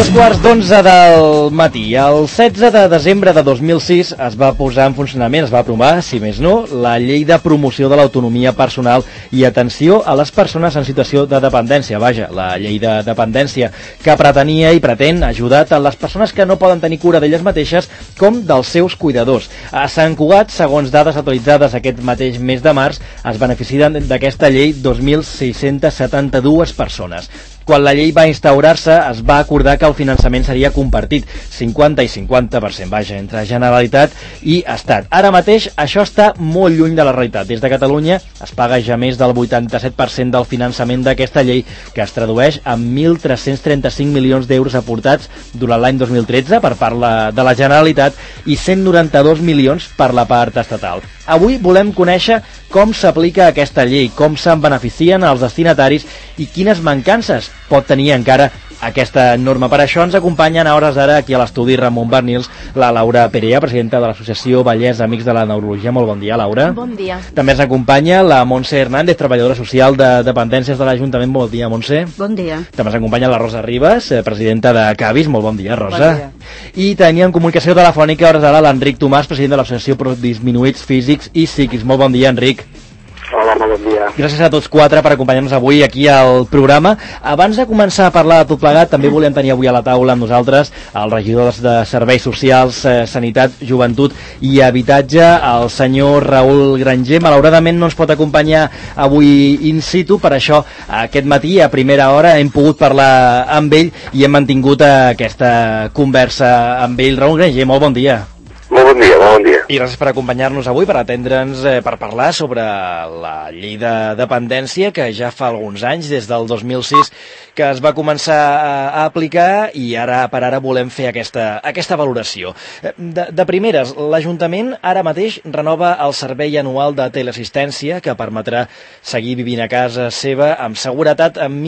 2:15 del matí. El 16 de desembre de 2006 es va posar en funcionament, es va aprovar, si més no, la llei de promoció de l'autonomia personal i atenció a les persones en situació de dependència. Vaja, la llei de dependència que pretenia i pretén ajudar tant les persones que no poden tenir cura d'elles mateixes com dels seus cuidadors. A Sant Cugat, segons dades actualitzades aquest mateix mes de març, es beneficien d'aquesta llei 2.672 persones. Quan la llei va instaurar-se, es va acordar que el finançament seria compartit, 50 i 50%, vaja, entre Generalitat i Estat. Ara mateix, això està molt lluny de la realitat. Des de Catalunya es paga ja més del 87% del finançament d'aquesta llei, que es tradueix en 1.335 milions d'euros aportats durant l'any 2013 per part de la Generalitat i 192 milions per la part estatal. Avui volem conèixer com s'aplica aquesta llei, com se'n beneficien els destinataris i quines mancances pot tenir encara aquesta norma. Per això ens acompanyen a hores d'ara aquí a l'estudi Ramon Barnils, la Laura Perea, presidenta de l'associació Vallès Amics de la Neurologia. Molt bon dia, Laura. Bon dia. També ens acompanya la Montse Hernández, treballadora social de dependències de l'Ajuntament. Bon dia, Montse. Bon dia. També ens acompanya la Rosa Ribas, presidenta de Cavis. Molt bon dia, Rosa. Bon dia. I teníem comunicació telefònica a hores d'ara l'Enric Tomàs, president de l'Associació Pro Disminuïts Físics i Psíquics. Molt bon dia, Enric. Hola, molt bon dia. Gràcies a tots quatre per acompanyar-nos avui aquí al programa. Abans de començar a parlar de tot plegat, també volem tenir avui a la taula amb nosaltres els regidors de Serveis Socials, Sanitat, Joventut i Habitatge, el senyor Raül Granger. Malauradament no ens pot acompanyar avui in situ, per això aquest matí a primera hora hem pogut parlar amb ell i hem mantingut aquesta conversa amb ell. Raül Granger, molt bon dia. Molt bon dia, molt bon dia. I gràcies per acompanyar-nos avui, per atendre'ns, per parlar sobre la llei de dependència que ja fa alguns anys, des del 2006, que es va començar a aplicar i ara per ara volem fer aquesta valoració. De primeres, l'Ajuntament ara mateix renova el servei anual de teleassistència que permetrà seguir vivint a casa seva amb seguretat amb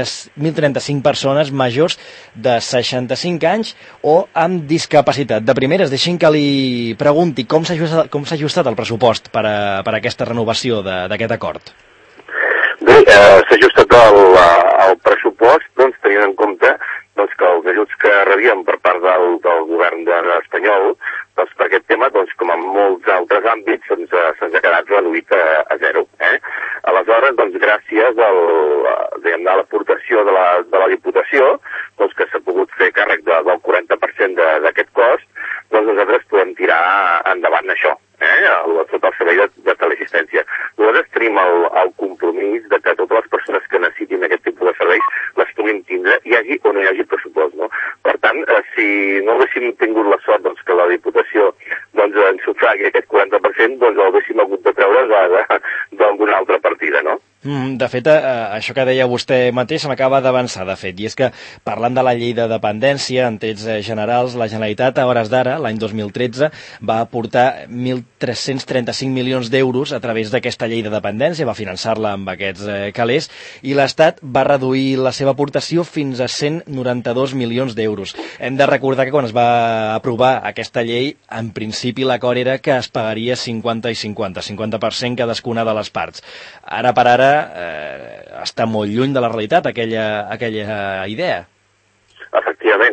1.035 persones majors de 65 anys o amb discapacitat. De primeres, deixin que li pregunti com s'ha ajustat el pressupost per a aquesta renovació d'aquest acord. Bé, s'ha ajustat el pressupost, doncs, tenint en compte que els ajuts que rebíem per part del govern espanyol per aquest tema, com en molts altres àmbits, se'ns ha quedat reduït a zero. Aleshores, gràcies a l'aportació de la Diputació, que s'ha pogut fer càrrec del 40% d'aquest cost, nosaltres podem tirar endavant això, tot el servei de teleassistència. Nosaltres tenim el compromís de que totes les persones que necessitin aquest tipus de serveis les puguin tindre, hi hagi o no hi hagi pressupost, no? Per tant, si no haguéssim tingut la sort que la Diputació ens sufragui aquest 40%, el haguéssim hagut de treure d'alguna altra partida, no? De fet, això que deia vostè mateix se m'acaba d'avançar, de fet, i és que parlant de la llei de dependència, en trets generals, la Generalitat, a hores d'ara, l'any 2013, va aportar 1.335 milions d'euros a través d'aquesta llei de dependència, va finançar-la amb aquests calés, i l'Estat va reduir la seva aportació fins a 192 milions d'euros. Hem de recordar que quan es va aprovar aquesta llei, en principi l'acord era que es pagaria 50 i 50, 50% cadascuna de les parts. Ara per ara està molt lluny de la realitat aquella idea. Efectivament.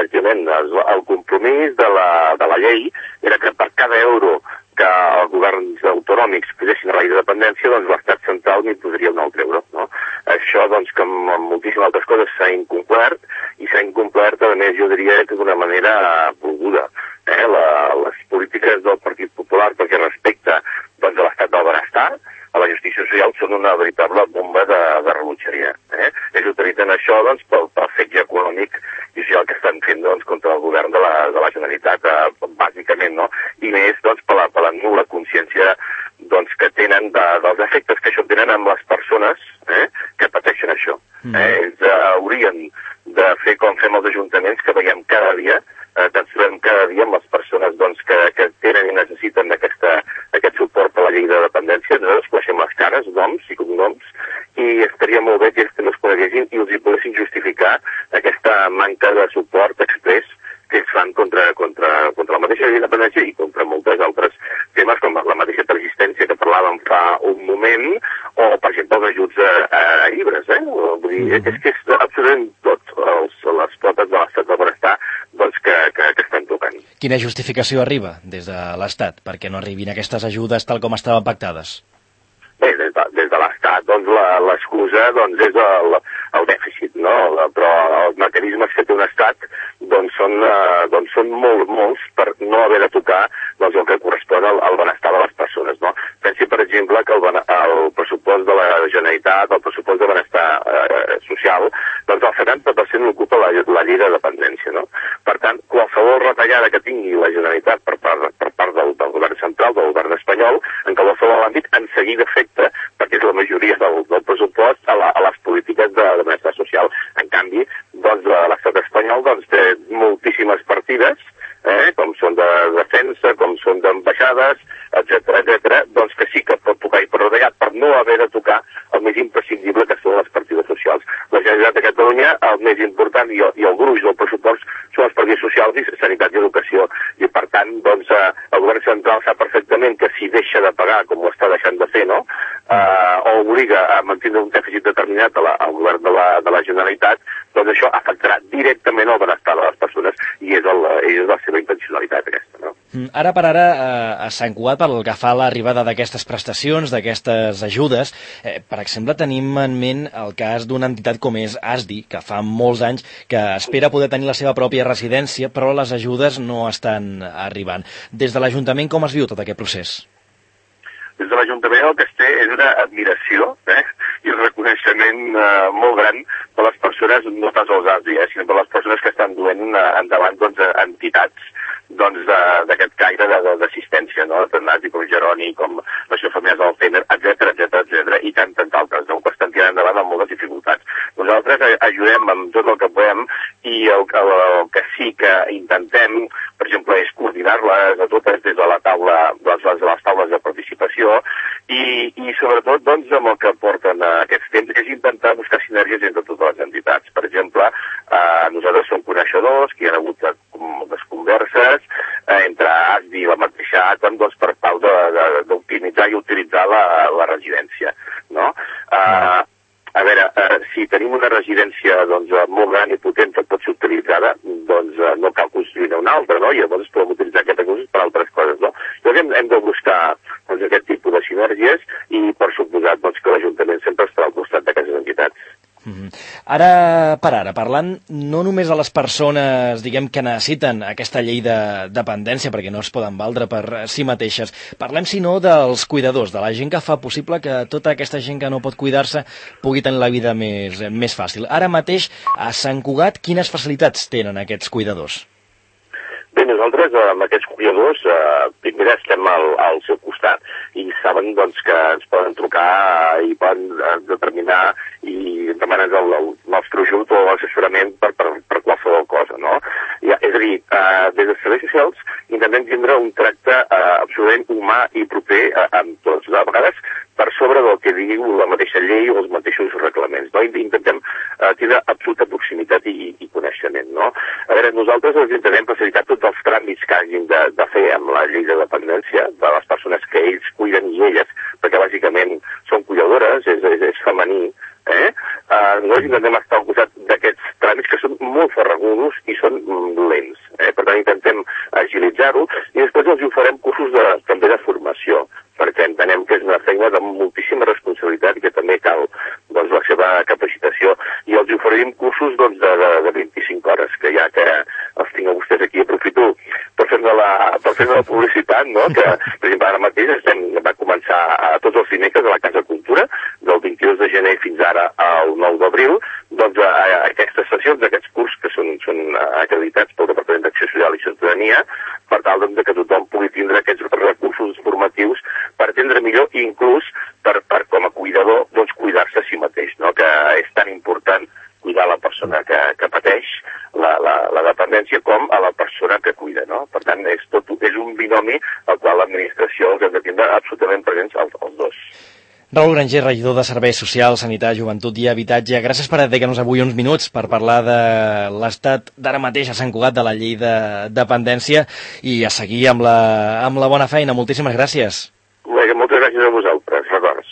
El compromís de la llei era que per cada euro que els governs autonòmics posessin a la llei de dependència, l'Estat central n'hi posaria un altre euro, no? Això, que amb moltíssimes altres coses s'ha incomplert, i s'ha incomplert, a més, jo diria que d'una manera volguda. Les polítiques del Partit Popular perquè respecte a l'estat del benestar, a la justícia social, són una veritable bomba de rellotgeria. Ells utilitzen això pel fetge econòmic i social que estan fent contra el govern de la Generalitat, bàsicament, no? I més per la nul·la consciència que tenen dels efectes que això tenen amb les persones que pateixen això. Ells haurien de fer com fem els ajuntaments, que veiem cada dia, ens trobem cada dia amb les persones que tenen i necessiten aquest suport a la llei de dependència. Nosaltres coneixem les cares, noms i cognoms, i estaria molt bé que ells també els coneguessin i els hi poguessin justificar aquesta manca de suport express que ells fan contra la mateixa llei de dependència i contra moltes altres temes, com la mateixa persistència que parlàvem fa un moment, o, per exemple, els ajuts a llibres. Vull dir, és que és absolutament tot les potes de l'estat del quina justificació arriba des de l'Estat perquè no arribin aquestes ajudes tal com estaven pactades? Bé, des de l'Estat, doncs, l'excusa doncs, és el dèficit, no? Però els mecanismes que té un Estat doncs, són molts per no haver de tocar doncs, el que correspon al benestar de les persones, no? Pensi, per exemple, que el pressupost de la Generalitat, el pressupost de benestar social, doncs el 70% l'ocupa la llei de dependència, no? Per tant, qualsevol retallada que tingui la Generalitat per part del govern central, del govern espanyol, en qualsevol àmbit, en seguida afecta, perquè és la majoria del pressupost, a les polítiques de benestar social. En canvi, doncs, l'estat espanyol doncs, té moltíssimes partides, com són de defensa, com són d'ambaixades, etcètera, doncs que sí que pot tocar i per retallat per no haver de tocar el més imprescindible que són les partides socials. La Generalitat de Catalunya, el més important i el gruix del pressupost són les partides socials i sanitat i educació. I per tant, doncs, el govern central sap perfectament que si deixa de pagar, com ho està deixant de fer, no? O obliga a mantenir un dèficit determinat al govern de la Generalitat, doncs això afectarà directament el benestar de les persones i és la seva intencionalitat aquesta, no? Ara per ara, a Sant Cugat, pel que fa a l'arribada d'aquestes prestacions, d'aquestes ajudes, per exemple, tenim en ment el cas d'una entitat com és ASDI, que fa molts anys que espera poder tenir la seva pròpia residència, però les ajudes no estan arribant. Des de l'Ajuntament, com es viu tot aquest procés? Des de l'Ajuntament el que es té és una admiració i un reconeixement molt gran per les persones, no pas els ASDI, sinó per les persones que estan duent endavant doncs, entitats d'aquest caire d'assistència, no? Tant ASDI com Geroni, com l'Associació Familiars d'Alzheimer, etcètera, i tant d'altres, no? Que estan tirant endavant amb moltes dificultats. Nosaltres ajudem amb tot el que podem i el que sí que intentem, per exemple, és coordinar-les a totes des de la taula, les taules de participació i sobretot doncs, amb el que porten aquests temps és intentar buscar sinergies entre totes les entitats. Per exemple, nosaltres som coneixedors, que hi ha hagut moltes converses entre ASDI i la mateixa ATAM doncs, per tal d'optimitzar i utilitzar la residència, no? A veure, si tenim una residència doncs, molt gran i potent que pot ser utilitzada, doncs no cal construir una altra, no? I llavors podem utilitzar aquests recursos per altres coses, no? Llavors hem de buscar doncs, aquest tipus de sinergies i, per suposat, doncs, que l'Ajuntament sempre estarà al costat d'aquestes entitats. Ara, parlant no només de les persones, diguem, que necessiten aquesta llei de dependència perquè no es poden valdre per si mateixes, parlem sinó dels cuidadors, de la gent que fa possible que tota aquesta gent que no pot cuidar-se pugui tenir la vida més fàcil. Ara mateix, a Sant Cugat, quines facilitats tenen aquests cuidadors? Bé, nosaltres amb aquests cuidadors primer estem al seu costat i saben doncs, que ens poden trucar i poden determinar i demanar el nostre ajut o assessorament per qualsevol cosa, no? És a dir, des de serveis socials intentem tindre un tracte absolutament humà i proper amb tots. A vegades per sobre del que diu la mateixa llei o els mateixos reglaments, no? Intentem tindre absoluta proximitat i coneixement, no? A veure, nosaltres els intentem facilitar tots els tràmits que hagin de fer amb la llei de dependència de les persones que ells cuiden i elles, perquè bàsicament són cuidadores, és femení, nosaltres intentem estar al costat d'aquests tràmits que són molt farragudos i són lents. Per tant, intentem agilitzar-ho i després els oferem cursos també de formació, perquè entenem que és una feina de moltíssima responsabilitat i que també cal doncs, la seva capacitació. I els oferim cursos doncs, de 25 hores, que ja que els tinc a vostès aquí, aprofito per fer-ne la publicitat, no? Que, per exemple, ara mateix va començar a tots els dimecres a la Casa Cultura, del 22 de gener fins ara al 9 d'abril, doncs aquestes sessions, aquests cursos que són acreditats pel Departament d'Acció Social i Ciutadania, per tal doncs, que tothom pugui tindre aquests recursos formatius per atendre millor i inclús per com a cuidador doncs, cuidar-se a si mateix, no? Que és tan important cuidar la persona que pateix la dependència com a la persona que cuida, no? Per tant, és un binomi al qual l'administració els ha de tindre absolutament presents els dos. Raül Granger, regidor de Serveis Socials, Sanitat, Joventut i Habitatge, gràcies per dedicar-nos avui uns minuts per parlar de l'estat d'ara mateix a Sant Cugat de la llei de dependència i a seguir amb la bona feina. Moltíssimes gràcies. Bé, moltes gràcies a vosaltres, records.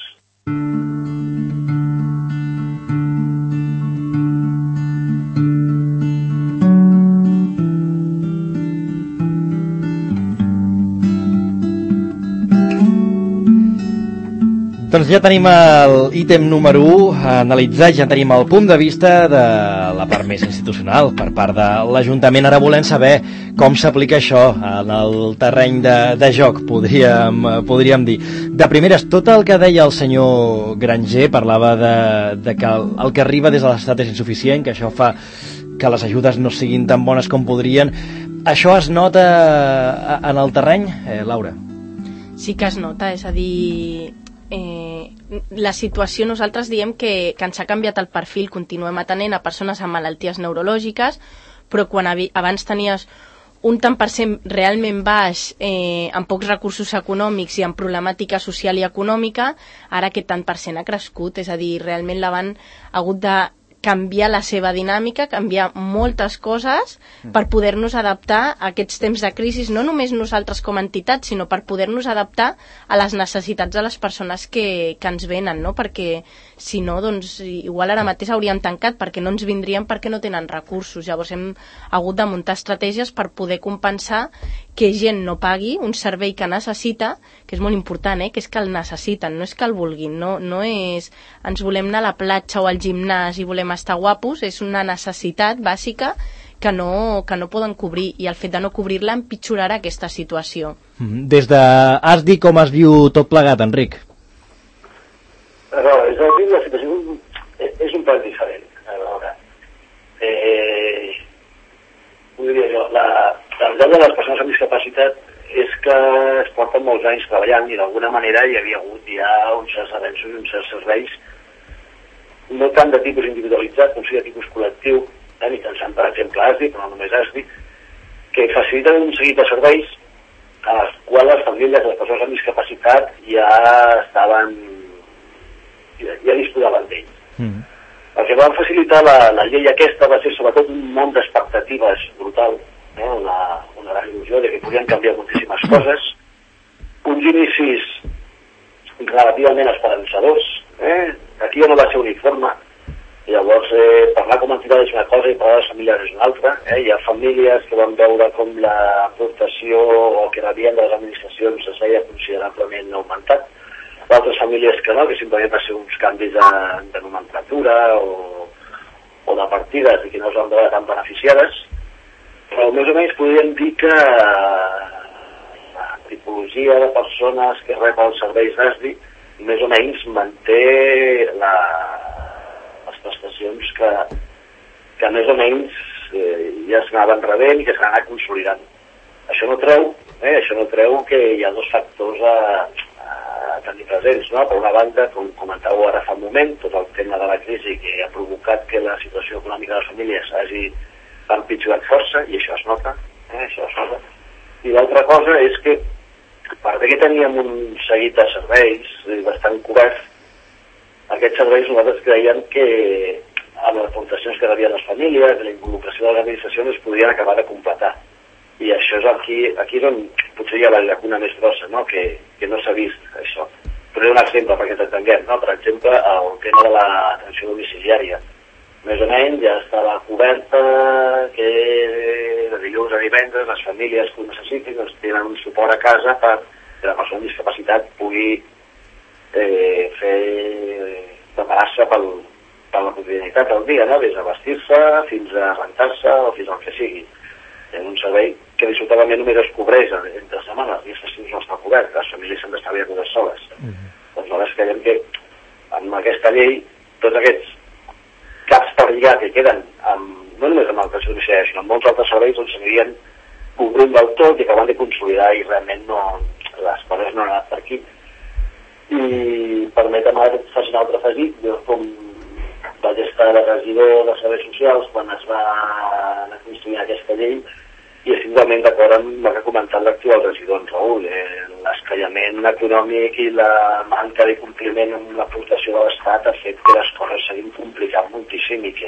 Doncs ja tenim l'ítem número 1 analitzat, ja tenim el punt de vista de la part més institucional per part de l'Ajuntament. Ara volem saber com s'aplica això en el terreny de joc, podríem dir. De primeres, tot el que deia el senyor Granger parlava de que el que arriba des de l'Estat és insuficient, que això fa que les ajudes no siguin tan bones com podrien. Això es nota en el terreny, Laura? Sí que es nota, és a dir, la situació, nosaltres diem que ens ha canviat el perfil, continuem atenent a persones amb malalties neurològiques, però quan abans tenies un tant per cent realment baix, amb pocs recursos econòmics i amb problemàtica social i econòmica, ara aquest tant per cent ha crescut, és a dir, realment l'han hagut de canviar la seva dinàmica, canviar moltes coses per poder-nos adaptar a aquests temps de crisi, no només nosaltres com a entitat, sinó per poder-nos adaptar a les necessitats de les persones que ens venen, no? Perquè si no, doncs igual ara mateix hauríem tancat perquè no ens vindrien perquè no tenen recursos. Llavors hem hagut de muntar estratègies per poder compensar que gent no pagui un servei que necessita, que és molt important, que és que el necessiten, no és que el vulguin, no és ens volem anar a la platja o al gimnàs i volem estar guapos, és una necessitat bàsica que no poden cobrir, i el fet de no cobrir-la empitjorarà aquesta situació. Des de ASDI, com es viu tot plegat, Enric? És a dir, la situació és un poc diferent. Podria dir, la realitat de les persones amb discapacitat és que es porten molts anys treballant i d'alguna manera hi havia hagut ja uns certs avenços i uns certs serveis no tant de tipus individualitzat com sí de tipus col·lectiu, mitjançant per exemple ASDI, però no només ASDI, que faciliten un seguit de serveis a les quals les famílies de les persones amb discapacitat ja disposaven d'ells. El que va facilitar la llei aquesta va ser sobretot un munt d'expectatives brutal, una gran il·lusió de que podien canviar moltíssimes coses, uns inicis relativament esperançadors, aquí ja no va ser uniforme, llavors parlar com a entitat és una cosa i parlar de les famílies és una altra, hi ha famílies que van veure com l'aportació o que rebien de les administracions es veia considerablement augmentat, d'altres famílies que no, que simplement va ser uns canvis de nomenclatura o de partides i que no es van veure tan beneficiades, però més o menys podríem dir que la tipologia de persones que rep els serveis d'ASDI més o menys manté les prestacions que més o menys ja s'anaven rebent i que s'anaven consolidant. Això no treu que hi ha dos factors a tenir presents, no? Per una banda, com comentàveu ara fa un moment, tot el tema de la crisi que ha provocat que la situació econòmica de les famílies hagi empitjorat força, i això es nota, I l'altra cosa és que, per bé que teníem un seguit de serveis bastant coberts, aquests serveis nosaltres creiem que amb les aportacions que rebien les famílies, la involucració de les administracions es podrien acabar de completar. I això és aquí és on potser hi ha la llacuna més grossa, no? Que no s'ha vist això. Però un exemple perquè t'entenguem, no? Per exemple, el tema de l'atenció domiciliària. Més o menys ja estava coberta que de dilluns a divendres les famílies que ho necessitin doncs, tenen un suport a casa perquè la persona amb discapacitat pugui preparar-se per la quotidianitat del dia, no? Des de vestir-se fins a rentar-se o fins al que sigui. En un servei que dissortadament només es cobreix entre setmanes, els dies festius no està cobert, les famílies s'han d'estar bé totes soles. Doncs nosaltres creiem que amb aquesta llei tots aquests caps per lligar que queden no només amb l'atenció domiciliària, sinó amb molts altres serveis doncs s'anirien cobrint del tot i acabant de consolidar i realment les coses no han anat per aquí. I permetem ara que faci un altre afegit. Jo com vaig estar de regidor de serveis socials quan es va anar construint aquesta llei i estic totalment d'acord amb el que ha comentat l'actual regidor, en Raül. L'escallament econòmic i la manca de compliment amb l'aportació de l'Estat ha fet que les coses s'hagin complicat moltíssim i que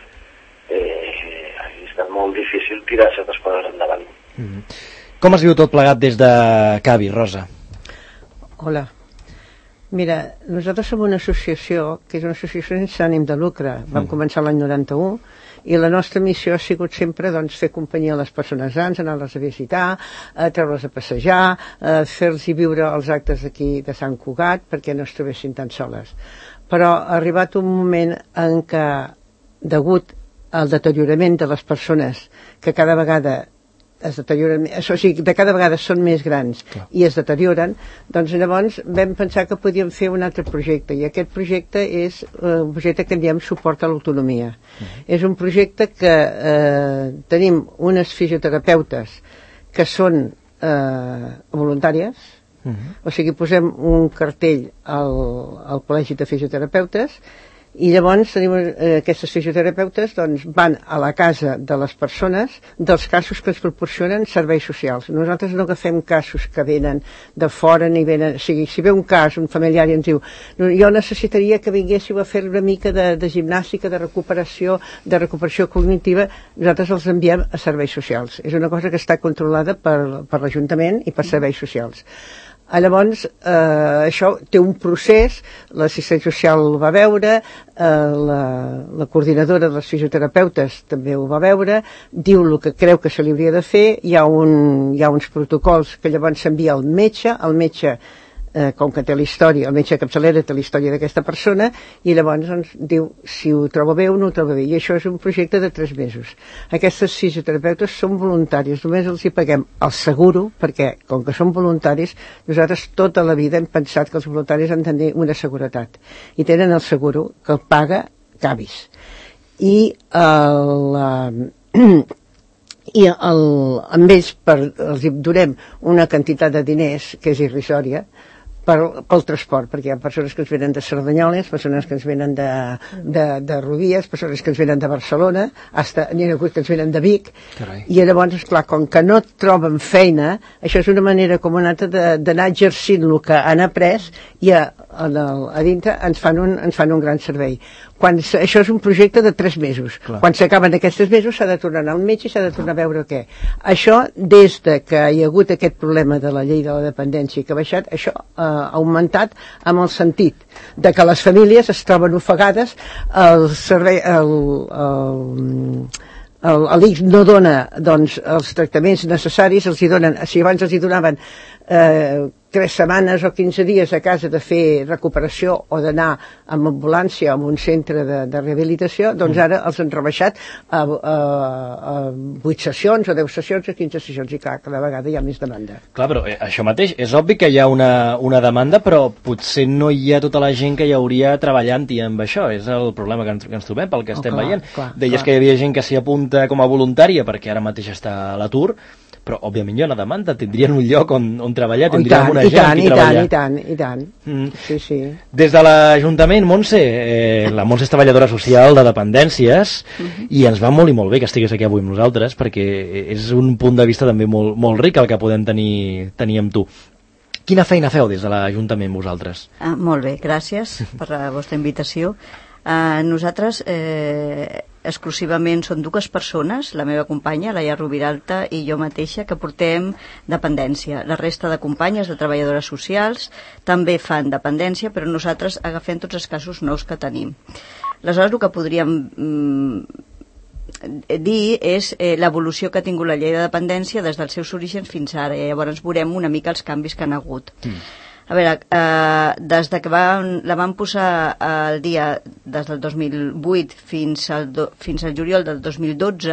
ha estat molt difícil tirar certes coses endavant. Com es viu tot plegat des de Cavi, Rosa? Hola. Mira, nosaltres som una associació que és una associació sense ànim de lucre. Vam començar l'any 91 i la nostra missió ha sigut sempre doncs, fer companyia a les persones grans, anar-les a visitar, treure's a passejar, fer-los viure els actes d'aquí de Sant Cugat perquè no es trobessin tan soles. Però ha arribat un moment en què, degut al deteriorament de les persones, que cada vegada es deterioren, o sigui, de cada vegada són més grans i es deterioren, doncs llavors vam pensar que podíem fer un altre projecte, i aquest projecte és un projecte que en diem suport a l'autonomia. És un projecte que tenim unes fisioterapeutes que són voluntàries, o sigui, posem un cartell al Col·legi de Fisioterapeutes i llavors tenim aquestes fisioterapeutes doncs, van a la casa de les persones dels casos que ens proporcionen serveis socials. Nosaltres no agafem casos que venen de fora ni venen, o sigui, si ve un cas, un familiar i ens diu jo necessitaria que vinguéssiu a fer una mica de gimnàstica, de recuperació cognitiva, nosaltres els enviem a serveis socials. És una cosa que està controlada per l'Ajuntament i per serveis socials. Llavors, això té un procés, l'assistent social ho va veure, la coordinadora dels fisioterapeutes també ho va veure, diu el que creu que se li hauria de fer, hi ha uns protocols que llavors s'envia al metge, com que té la història, el metge capçalera té la història d'aquesta persona, i llavors doncs, diu si ho troba bé o no ho troba bé, i això és un projecte de 3 mesos. Aquestes fisioterapeutes són voluntaris, només els hi paguem el seguro, perquè com que són voluntaris, nosaltres tota la vida hem pensat que els voluntaris han de tenir una seguretat, i tenen el seguro que el paga Cavis. I amb ells els donem una quantitat de diners que és irrisòria pel transport, perquè hi ha persones que ens venen de Cerdanyoles, persones que ens venen de Rodies, persones que ens venen de Barcelona, n'hi ha hagut que ens venen de Vic. Carai. I llavors, esclar, com que no troben feina, això és una manera com una altra d'anar exercint el que han après i a dintre ens fan un gran servei. Això és un projecte de 3 mesos. Clar. Quan s'acaben aquests 3 mesos s'ha de tornar a anar al metge i s'ha de tornar a veure què. Això, des que hi ha hagut aquest problema de la llei de la dependència que ha baixat, això ha augmentat amb el sentit de que les famílies es troben ofegades, l'ICS no dona doncs, els tractaments necessaris, els hi donen, si abans els hi donaven 3 setmanes o 15 dies a casa de fer recuperació o d'anar amb ambulància o en un centre de rehabilitació, doncs ara els han rebaixat a 8 sessions o 10 sessions o 15 sessions, i clar, cada vegada hi ha més demanda. Clar, però això mateix, és obvi que hi ha una demanda, però potser no hi ha tota la gent que hi hauria treballant-hi amb això, és el problema que ens trobem pel que estem veient. Deies que hi havia gent que s'hi apunta com a voluntària perquè ara mateix està a l'atur, però òbviament hi ha una demanda, tindrien un lloc on treballar, tindrien una gent aquí treballar. I tant. Sí. Des de l'Ajuntament, Montse, la Montse és treballadora social de dependències i ens va molt i molt bé que estigués aquí avui amb nosaltres perquè és un punt de vista també molt, molt ric el que podem tenir amb tu. Quina feina feu des de l'Ajuntament vosaltres? Molt bé, gràcies per la vostra invitació. Nosaltres exclusivament són 2 persones, la meva companya, Laia Rubiralta, i jo mateixa, que portem dependència. La resta de companyes, de treballadores socials, també fan dependència, però nosaltres agafem tots els casos nous que tenim. Aleshores, el que podríem dir és l'evolució que ha tingut la llei de dependència des dels seus orígens fins ara, i llavors veurem una mica els canvis que han hagut. A veure, des de que la van posar al dia des del 2008 fins al juliol del 2012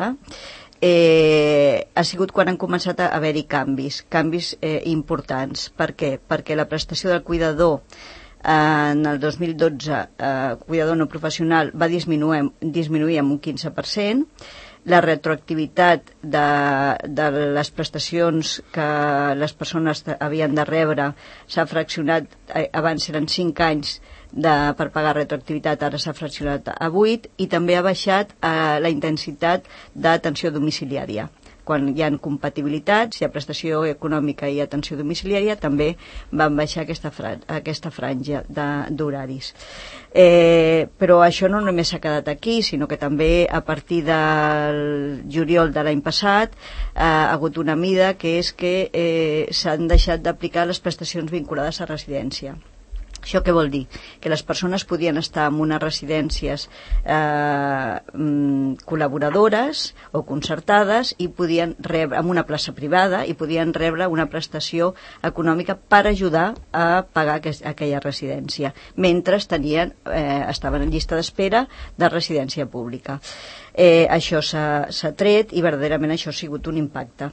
ha sigut quan han començat a haver-hi canvis importants. Per què? Perquè la prestació del cuidador en el 2012, cuidador no professional, va disminuir amb un 15%. La retroactivitat de les prestacions que les persones havien de rebre s'ha fraccionat, abans eren 5 anys per pagar retroactivitat, ara s'ha fraccionat a 8, i també ha baixat la intensitat d'atenció domiciliària. Quan hi ha compatibilitats, hi ha prestació econòmica i atenció domiciliària, també van baixar aquesta franja d'horaris. Però això no només s'ha quedat aquí, sinó que també a partir del juliol de l'any passat ha hagut una mida, que és que s'han deixat d'aplicar les prestacions vinculades a residència. Això què vol dir? Que les persones podien estar en unes residències col·laboradores o concertades i podien rebre, en una plaça privada, i podien rebre una prestació econòmica per ajudar a pagar aquella residència, mentre estaven en llista d'espera de residència pública. Això s'ha tret i verdaderament això ha sigut un impacte.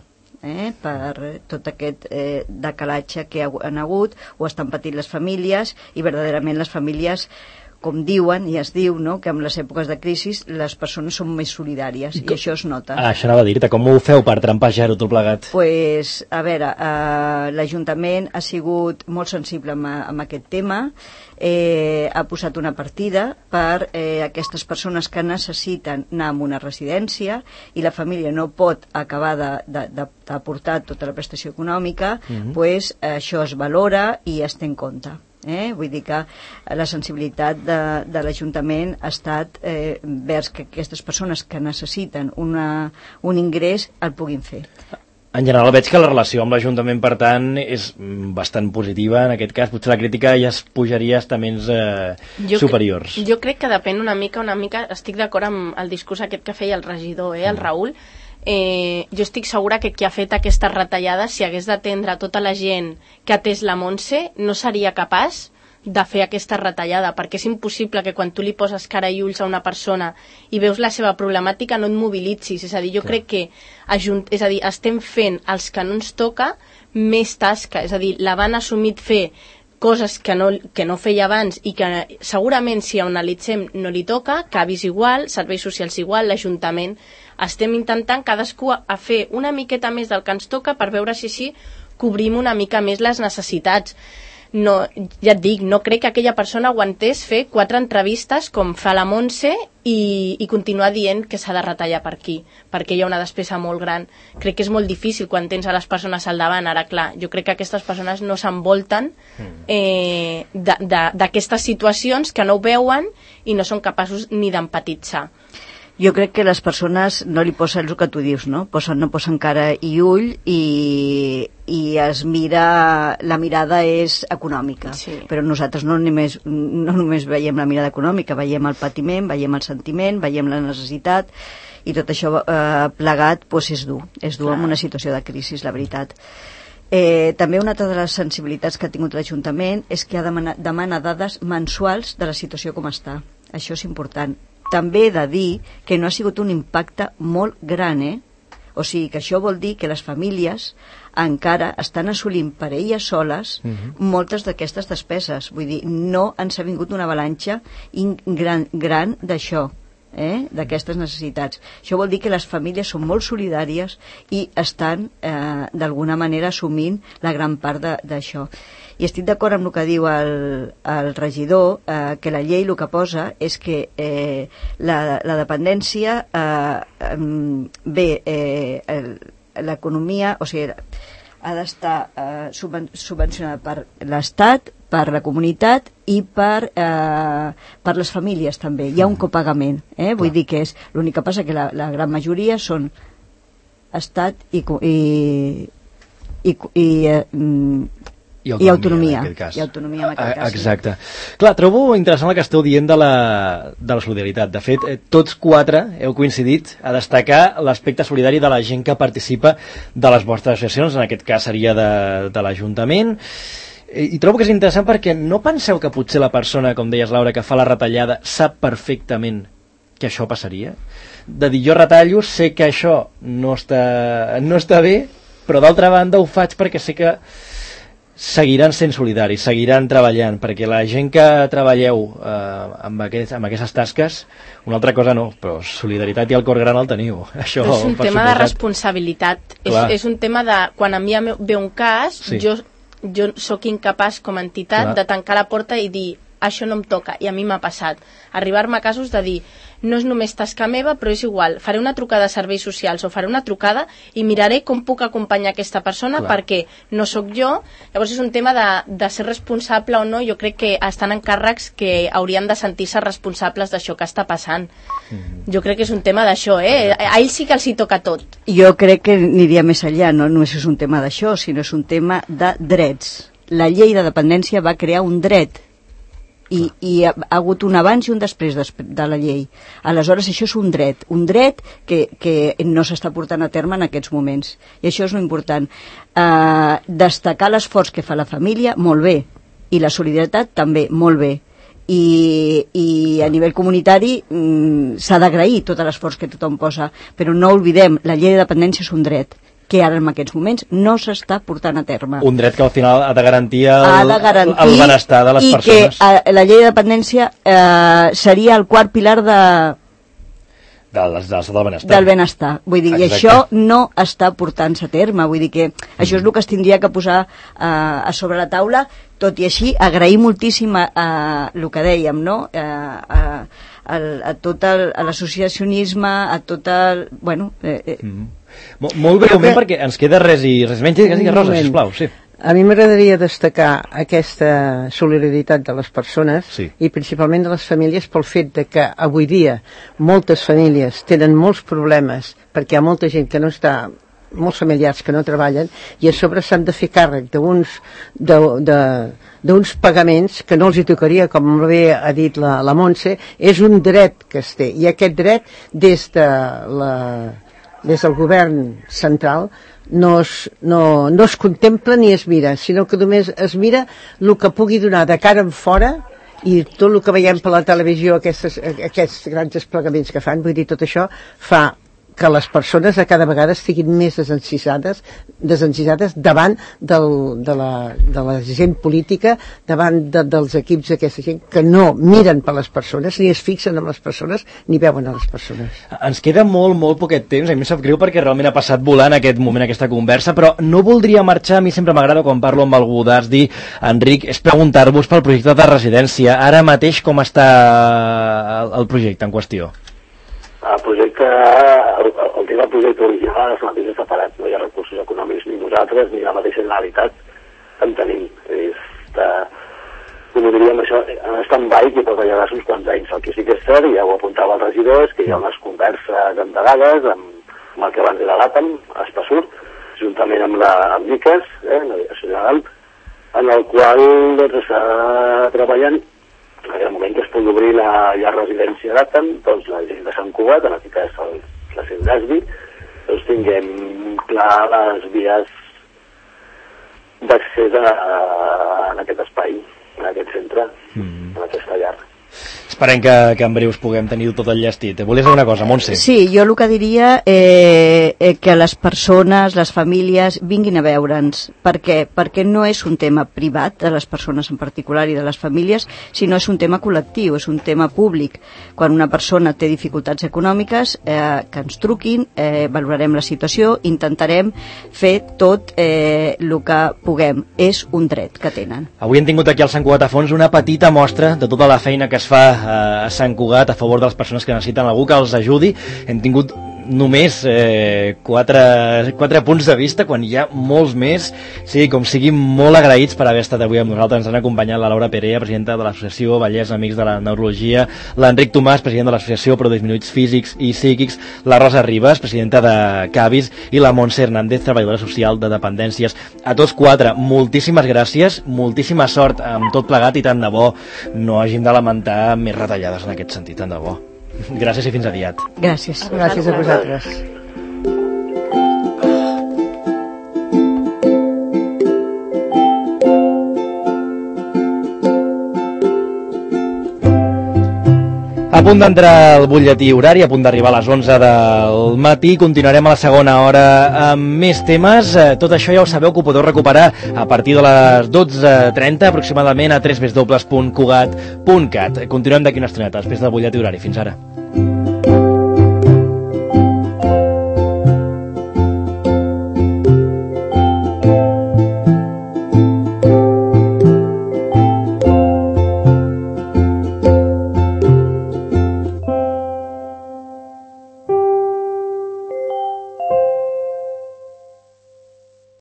Per tot aquest decalatge que han hagut o estan patint les famílies, i verdaderament les famílies, com diuen, i es diu, no?, que en les èpoques de crisi les persones són més solidàries, i això es nota. Això anava a dir-te, com ho feu per trampejar-ho tot plegat? Pues, a veure, l'Ajuntament ha sigut molt sensible amb aquest tema, ha posat una partida per aquestes persones que necessiten anar a una residència i la família no pot acabar d'aportar tota la prestació econòmica, pues això es valora i es té en compte. Vull dir que la sensibilitat de l'Ajuntament ha estat vers que aquestes persones que necessiten un ingrés el puguin fer. En general veig que la relació amb l'Ajuntament, per tant, és bastant positiva. En aquest cas, potser la crítica ja es pujaria a estaments superiors. Jo crec que depèn una mica, estic d'acord amb el discurs aquest que feia el regidor, el Raül. Jo estic segura que qui ha fet aquestes retallades, si hagués d'atendre tota la gent que ha atès la Montse, no seria capaç de fer aquesta retallada, perquè és impossible que quan tu li poses cara i ulls a una persona i veus la seva problemàtica no et mobilitzis. És a dir, jo crec que estem fent els que no ens toca més tasca, és a dir, la van assumit fer coses que no feia abans i que segurament si ho analitzem no li toca, CAVIS igual, serveis socials igual, l'Ajuntament. Estem intentant cadascú a fer una miqueta més del que ens toca per veure si així cobrim una mica més les necessitats. No, ja et dic, no crec que aquella persona aguantés fer 4 entrevistes com fa la Montse i continuar dient que s'ha de retallar per aquí, perquè hi ha una despesa molt gran. Crec que és molt difícil quan tens a les persones al davant. Ara, clar, jo crec que aquestes persones no s'envolten d'aquestes situacions, que no ho veuen i no són capaços ni d'empatitzar. Jo crec que les persones no li posen el que tu dius, no posen cara i ull i es mira, la mirada és econòmica, sí. Però nosaltres no només veiem la mirada econòmica, veiem el patiment, veiem el sentiment, veiem la necessitat, i tot això plegat doncs és dur en una situació de crisi, la veritat. També una altra de les sensibilitats que ha tingut l'Ajuntament és que demana dades mensuals de la situació com està. Això és important. També he de dir que no ha sigut un impacte molt gran, O sigui que això vol dir que les famílies encara estan assolint per elles soles moltes d'aquestes despeses. Vull dir, no ens ha vingut una avalanxa gran d'això, d'aquestes necessitats. Això vol dir que les famílies són molt solidàries i estan d'alguna manera assumint la gran part d'això. I estic d'acord amb el que diu el regidor, que la llei el que posa és que la dependència l'economia, o sigui, ha d'estar subvencionada per l'Estat, per la comunitat i per les famílies també. Hi ha un copagament, vull dir que és l'únic que passa que la gran majoria són Estat i autonomia. I autonomia en aquest cas. Exacte. Clar, trobo interessant el que esteu dient de la solidaritat. De fet, tots 4 heu coincidit a destacar l'aspecte solidari de la gent que participa de les vostres associacions, en aquest cas seria de l'Ajuntament. I trobo que és interessant perquè no penseu que potser la persona, com deies Laura, que fa la retallada sap perfectament que això passaria? De dir, jo retallo, sé que això no està bé, però d'altra banda ho faig perquè sé que seguiran sent solidaris, seguiran treballant, perquè la gent que treballeu amb aquestes tasques, una altra cosa no, però solidaritat i el cor gran el teniu. Això, és un tema de responsabilitat, és un tema de, quan a mi ve un cas, sí. jo sóc incapaç com a entitat de tancar la porta i dir, això no em toca, i a mi m'ha passat. Arribar-me a casos de dir, no és només tasca meva, però és igual, faré una trucada a serveis socials o faré una trucada i miraré com puc acompanyar aquesta persona perquè no sóc jo. Llavors és un tema de ser responsable o no. Jo crec que estan en càrrecs que haurien de sentir-se responsables d'això que està passant. Jo crec que és un tema d'això, a ells sí que els hi toca tot. Jo crec que aniria més enllà, no només és un tema d'això, sinó és un tema de drets. La llei de dependència va crear un dret, i ha hagut un abans i un després de la llei. Aleshores, això és un dret que no s'està portant a terme en aquests moments, i això és important. Destacar l'esforç que fa la família, molt bé, i la solidaritat també, molt bé, i a nivell comunitari s'ha d'agrair tot l'esforç que tothom posa, però no oblidem, la llei de dependència és un dret que ara en aquests moments no s'està portant a terme. Un dret que al final ha de garantir el benestar de les persones. I que la llei de dependència seria el quart pilar del benestar. Vull dir, i això no està portant-se a terme. Vull dir que això és el que es tindria que posar a sobre la taula. Tot i així, agrair moltíssim el que dèiem, no? A tot l'associacionisme, a tot el... Bueno... Molt breument, perquè ens queda res menys. Digues, Rosa, sisplau. Sí. A mi m'agradaria destacar aquesta solidaritat de les persones i principalment de les famílies pel fet de que avui dia moltes famílies tenen molts problemes perquè hi ha molta gent que no està, molts familiars que no treballen, i a sobre s'han de fer càrrec d'uns pagaments que no els hi tocaria, com molt bé ha dit la Montse. És un dret que es té, i aquest dret des del govern central no es contempla ni es mira, sinó que només es mira el que pugui donar de cara en fora, i tot el que veiem per la televisió, aquests grans desplegaments que fan, vull dir, tot això fa que les persones a cada vegada estiguin més desencisades davant de la gent política, davant dels equips d'aquesta gent que no miren per les persones, ni es fixen en les persones, ni veuen a les persones. Ens queda molt poquet temps, a mi em sap greu perquè realment ha passat volant aquest moment, aquesta conversa, però no voldria marxar. A mi sempre m'agrada quan parlo amb algú d'Asdi, Enric, és preguntar-vos pel projecte de residència. Ara mateix com està el projecte en qüestió? El projecte, el tema del projecte original és mateix separat, no hi ha recursos econòmics ni nosaltres ni la mateixa Generalitat en tenim. Com ho diríem, això en stand-by que pot allargar uns quants anys. El que sí que és cert, ja ho apuntava el regidor, és que hi ha unes converses endegades amb el que abans era l'ATAM, a Espassur, juntament amb l'ICAS, la Direcció General, en el qual s'està treballant. En el moment que es pugui obrir la residència d'Àtem, doncs la gent de Sant Cugat, en aquest cas la gent d'Asdi, doncs tinguem clar les vies d'accés a aquest espai, a aquest centre, a aquesta llar. Esperem que en breus puguem tenir tot enllestit. Volies dir una cosa, Montse? Sí, jo el que diria que les persones, les famílies vinguin a veure'ns. Per què? Perquè no és un tema privat de les persones en particular i de les famílies, sinó és un tema col·lectiu, és un tema públic. Quan una persona té dificultats econòmiques, que ens truquin, valorarem la situació, intentarem fer tot el que puguem. És un dret que tenen. Avui hem tingut aquí al Sant Cugat a Fons una petita mostra de tota la feina que es fa a Sant Cugat a favor de les persones que necessiten algú que els ajudi. Hem tingut només 4 punts de vista quan hi ha molts més. Sí, com siguin molt agraïts per haver estat avui amb nosaltres. Ens han acompanyat la Laura Perea, presidenta de l'Associació Vallès Amics de la Neurologia, l'Enric Tomàs, president de l'Associació Pro Disminuïts Físics i Psíquics, la Rosa Ribas, presidenta de CAVIS, i la Montse Hernández, treballadora social de dependències. A tots 4, moltíssimes gràcies, moltíssima sort amb tot plegat, i tant de bo no hàgim de lamentar més retallades en aquest sentit, tant de bo. Gràcies i fins aviat. Gràcies. Gràcies a vosaltres. A punt d'entrar al butlletí horari, a punt d'arribar a les 11 del matí. Continuarem a la segona hora amb més temes. Tot això ja ho sabeu que ho podeu recuperar a partir de les 12:30 aproximadament a www.cugat.cat. Continuem d'aquí una estoneta després del butlletí horari. Fins ara.